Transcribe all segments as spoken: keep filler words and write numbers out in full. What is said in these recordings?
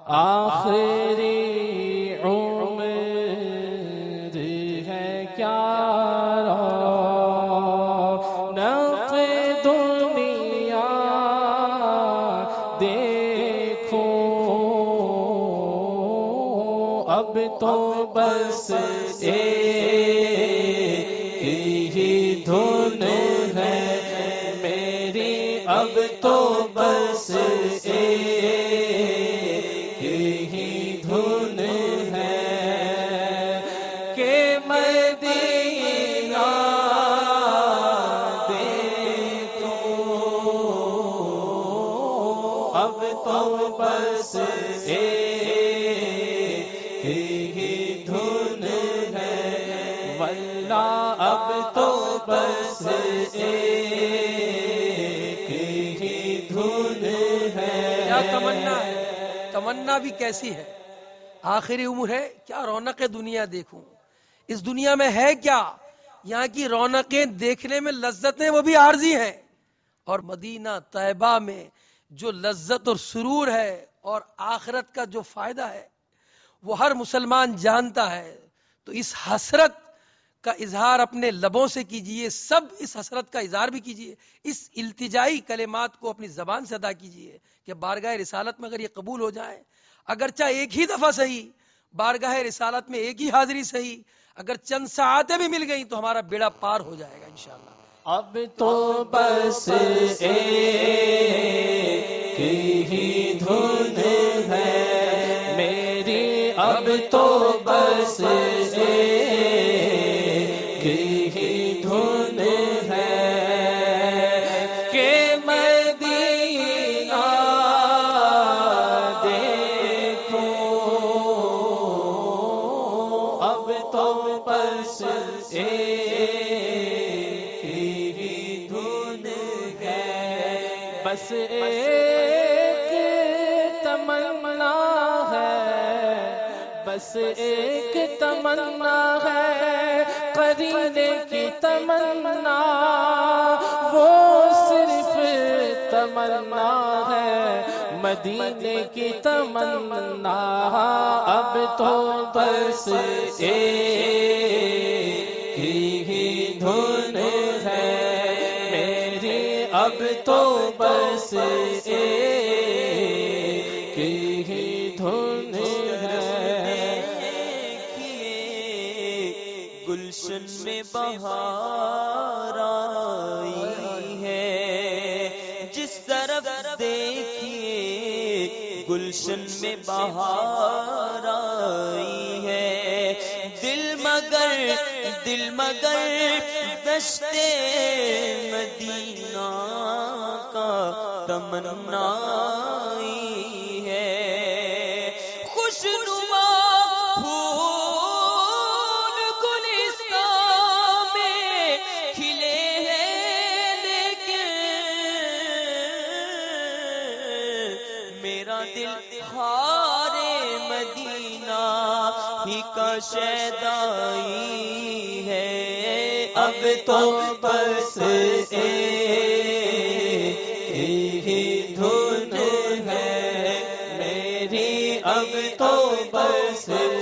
آخری عمر ہے کیا رونق دنیا دیکھو، اب تو بس ایک ہی دھن ہے میری، اب تو بس ایک ہی دھن ہے کہ مدینہ دیکھو، اب تو بس ایک ہی دھن ہے، واللہ اب تو بس ایک ہی دھن ہے۔ کیا تمنا ہے، تمنا بھی کیسی ہے، آخری عمر ہے کیا رونق دنیا دیکھوں، اس دنیا میں ہے کیا، یہاں کی رونقیں دیکھنے میں لذتیں وہ بھی عارضی ہیں، اور مدینہ طیبہ میں جو لذت اور سرور ہے اور آخرت کا جو فائدہ ہے وہ ہر مسلمان جانتا ہے۔ تو اس حسرت کا اظہار اپنے لبوں سے کیجئے، سب اس حسرت کا اظہار بھی کیجئے، اس التجائی کلمات کو اپنی زبان سے ادا کیجئے کہ بارگاہ رسالت میں اگر یہ قبول ہو جائیں، اگرچہ ایک ہی دفعہ صحیح، بارگاہ رسالت میں ایک ہی حاضری صحیح، اگر چند ساعتیں بھی مل گئیں تو ہمارا بیڑا پار ہو جائے گا انشاءاللہ۔ اب تو بس ایک ہی دھن ہے میری، اب تو بس ایک ہی دھن ہے کہ مدینہ دیکھو، اب تو بس ایک ہی دھن ہے، بس ایک تمنا ہے، بس ایک تمنا ہے قرینے کی تمنا، وہ صرف تمنا ہے مدینے کی تمنا، اب تو بس ایک ہی دھن ہے میری، اب تو بس ایک ہی دھن ہے۔ گلشن میں بہار آئی ہے، جس طرف دیکھیے گلشن میں بہار آئی ہے، دل مگر دل مگر دشتے مدینہ کا تمنائی ہے، خوشنما پھول گلستان میں کھلے ہیں لیکن میرا دل ہارے مدینہ ہی کا شیدائی ہے، اب تو بس ایک ہی دھن ہے میری، اب تو بس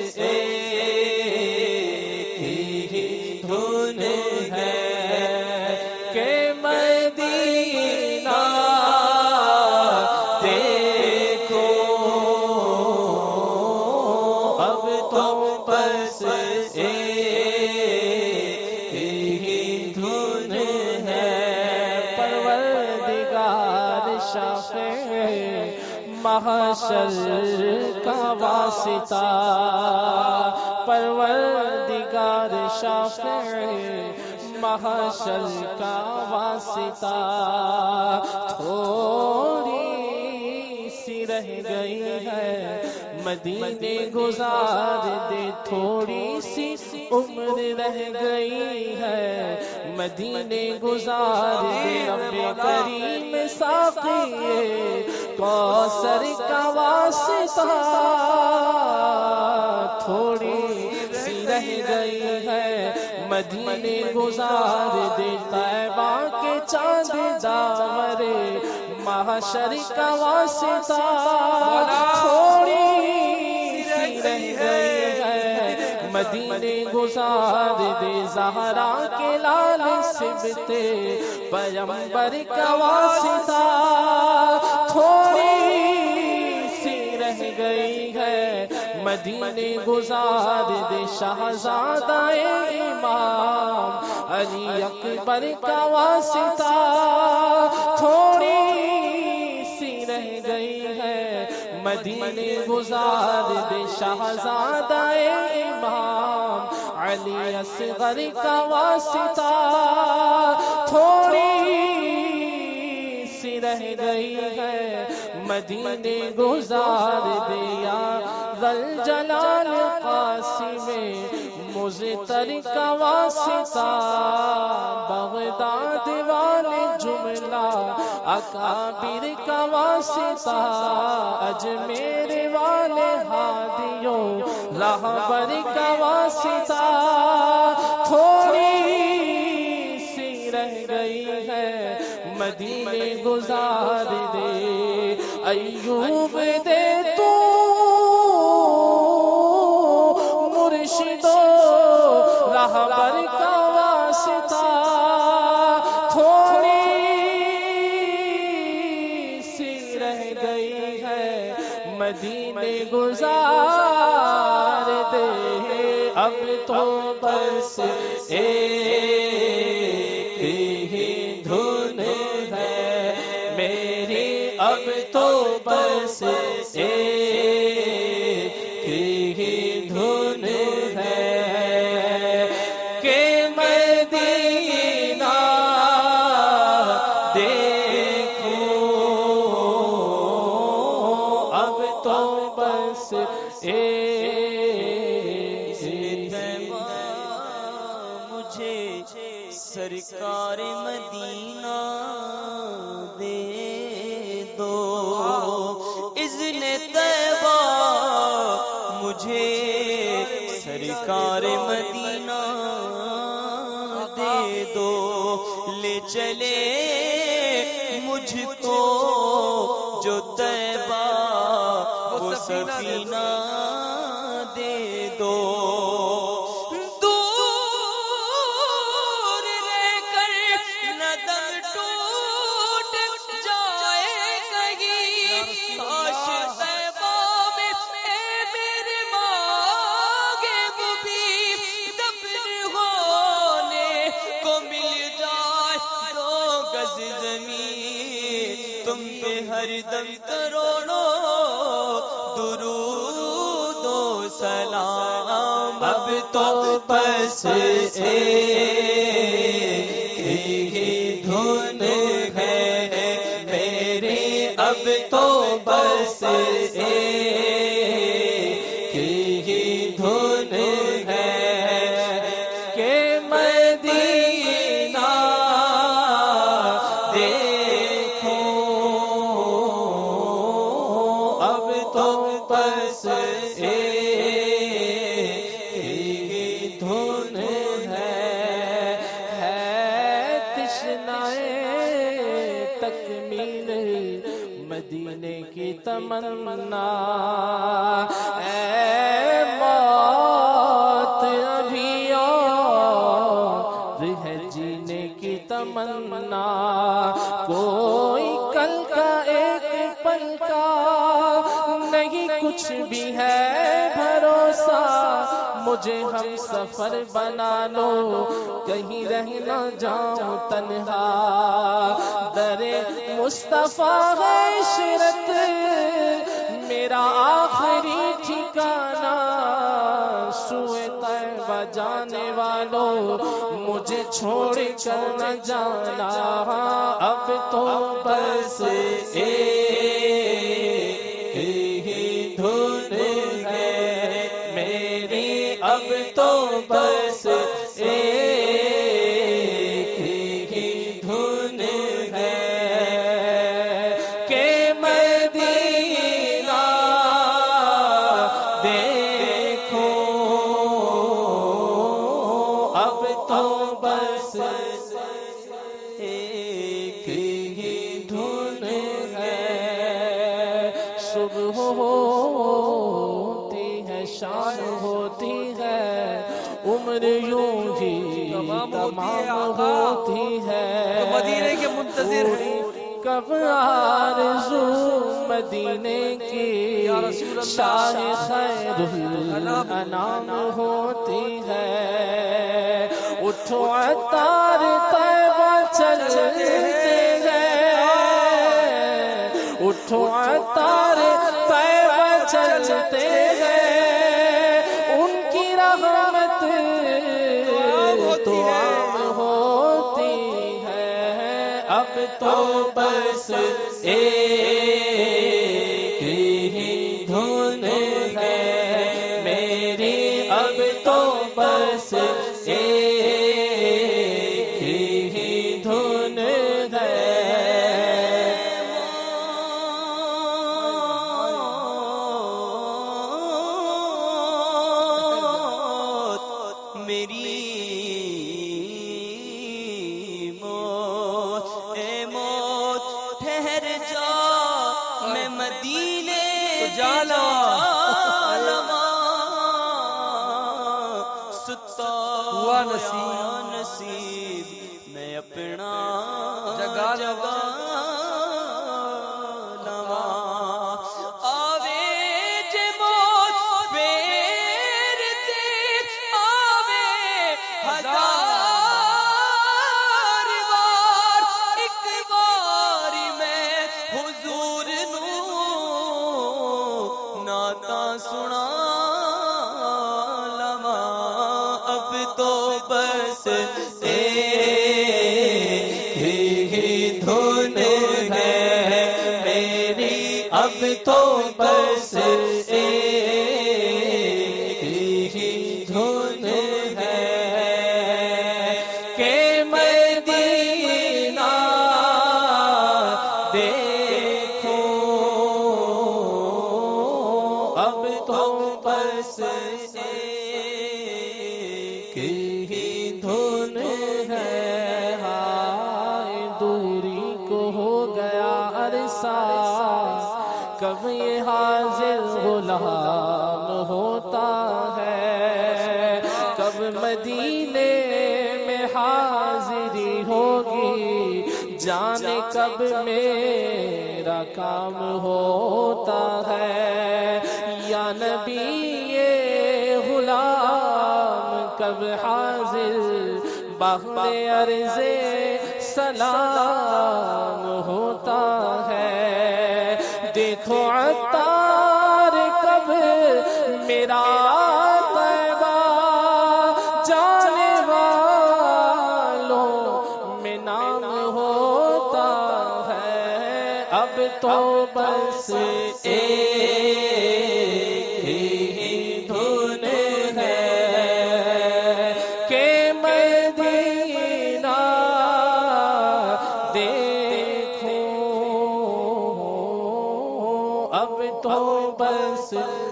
ایک ہی دھن ہے کہ مدینہ دیکھو، اب تو بس ایک ہی دھن ہے۔ پروردگار شافع محشر کا واسطہ، پروردگار شافع محشر کا واسطہ، تھوڑی سی رہ گئی ہے مدینے گزار دے، تھوڑی سی عمر رہ گئی ہے مدینے گزار دے، رب کریم ساقی کوثر کا واسطہ، تھوڑی سی رہ گئی ہے مدینے گزار دے، طیبہ کے چاند داور محشر کا واسطہ، تھوڑی مدینے گزار دے زہرا کے لال سبتے پیغمبر کا واسطہ تھوڑی سی رہ گئی ہے مدینے گزار دے شہزادہ امام علی اکبر کا واسطہ تھوڑی سی رہ گئی ہے مدینے گزار دے شہزادہ امام علی اصغر کا واسطہ تھوڑی سی رہ گئی ہے مدینے گزار دیا ذل جلال قاسم مزتر کا واسطہ بغداد والے جملہ اکابر کا واسطہ اجمیر والے ہادیوں راہبر کا واسطہ تھوڑی سی رہ گئی ہے مدینے گزار دے ایوب دے تو مرشد و راہبر کا واسطہ تھوڑی سی رہ گئی ہے مدینے گزار دے اب تو بس ایک ہی دھن ہے میری اب تو بس ایک ہی دھن ہے کہ مدینہ دیکھوں اب تو بس ایک مجھے سرکار مدینہ دے دو اذن طیبہ مجھے سرکار مدینہ دے دو لے چلے مجھ کو جو طیبہ وہ سفینہ دے دو تم پہ ہر دم کروڑوں درود و سلام اب تو بس ایک ہی دھن ہے میری اب تو بس ایک ہی دھن ہے کہ مدینہ دیکھوں اب تو بس ایک ہی دھن ہے ہے تشنائے تکمیل مدینے کی تمنا اے موت ابھی اور ہے جینے کی تمنا کوئی کل کا ایک پل کا نہیں کچھ بھی ہے بھروسہ مجھے ہم سفر بنا لو کہیں رہ نہ جاؤں تنہا در مصطفیٰ ہے عشرت میرا آخری ٹھکانہ سوئے طیبہ جانے والوں مجھے چھوڑ کر نہ جانا اب تو بس ایک ہی دھن ہے میری اب تو بس ایک ہی دھن ہے کہ مدینہ دیکھوں اب تو بس ایک ہی دھن ہے صبح ہوتی ہے شام ہوتی ہے عمر یوں ہی تمام تمام ہوتی ہوتی ہے ہے تو مدینے کے منتظر ہیں کب آرزو مدینے کی یا رسول اللہ شاہ خیر الانام ہوتی ہے اٹھو عطار طیبہ چلتے ہیں اٹھو عطار طیبہ چلتے ہیں ان کی رحمت تو عام ہوتی ہے اب تو بس ایک ہی دھن ہے میری اب تو بس ایک ہی دھن ہے میری موت اے موت ٹھہر جا میں مدینے جانا ستا ہوا نصیب نصیب میں اپنا جگا جگا لوا آوے جے موت پھر تے آوے ہزار بار ایک بار میں حضور نو ناتا سنا لوا اب تو بس ایک ہی دھن ہے میری اب تو بس ایک ہی دھن ہے کہ مدینہ دیکھو اب تو بس ایک ہی دھن ہے ہائے دوری کو ہو گیا عرصہ کب یہ حاضر غلام ہوتا ہے کب مدینے میں حاضری ہوگی جانے کب میرا کام ہوتا ہے یا نبی یہ غلام کب حاضر بغل عرض سلام ہوتا ہے دیکھو عطار کب میرا طیبہ جانے والوں میں نام ہوتا ہے اب تو بس ایک ہی دھن ہے کہ مدینہ دیکھو اب تو بس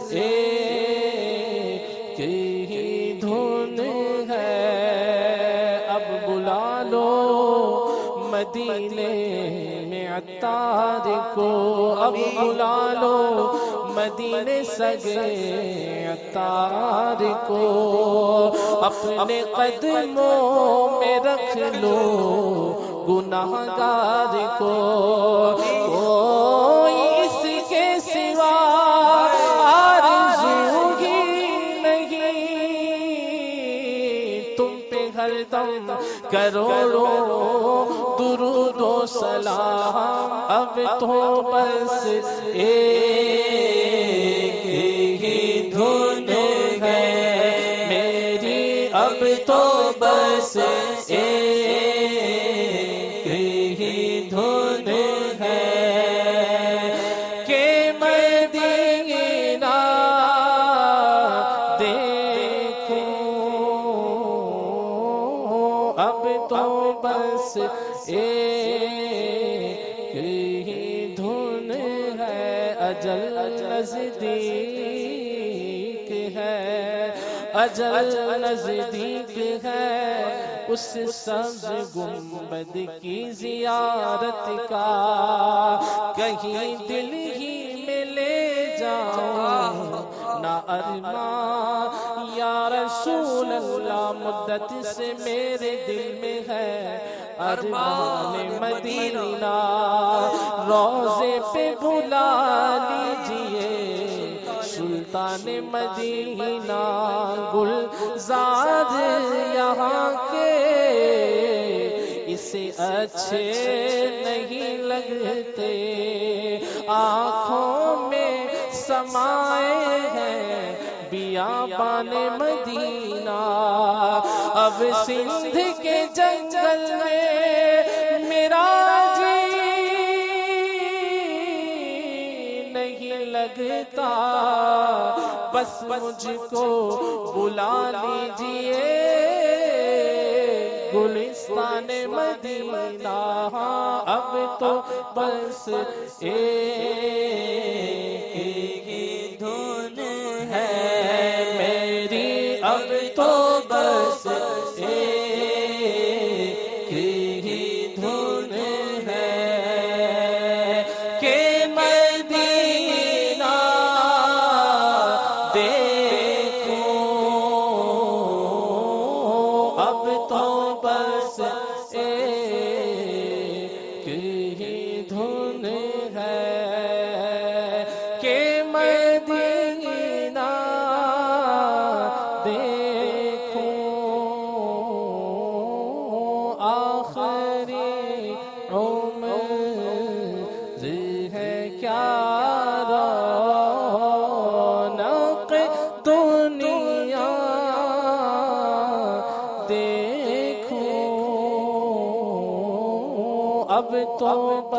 ایک ہی دھن ہے اب بلا لو مدینے میں عطار کو اب بلا لو مدینے سگے عطار کو اپنے قدموں میں رکھ لو گناہگار کو کوئی اس کے سوا آرزو ہی نہیں تم پہ ہر دم کروڑوں درود و سلام اب تو بس ایک ہی دھن ہے میری اب تو بس ایک ہی دھن ہے کہ مدینہ دیکھو اب تو بس ایک ہی دھن ہے اجل نزدیک ہے اجل نزدیک ہے اس سبز گنبد کی زیارت کا کہیں دل ہی میں لے جاؤں اپنا ارمان یا رسول اللہ مدت سے میرے دل میں ہے ارمان مدینہ روزے پہ بلا لیجئے سلطان مدینہ گلزار یہاں کے اسے اچھے نہیں لگتے آنکھوں میں سمائے ہیں بیابان مدینہ اب سندھ کے جنگل میں میرا جی نہیں لگتا بس مجھ کو بلا لیجئے گلستان مدینہ اب تو بس ایک ہی دھن ہے میری اب تو بس ایک ہی دھن ہے کہ مدینہ دیکھوں اب تو بس ایک ہی دھن ہے کہ مدینہ دیکھوں آخری عمر ہے کیا رونق دنیا دیکھوں اب تو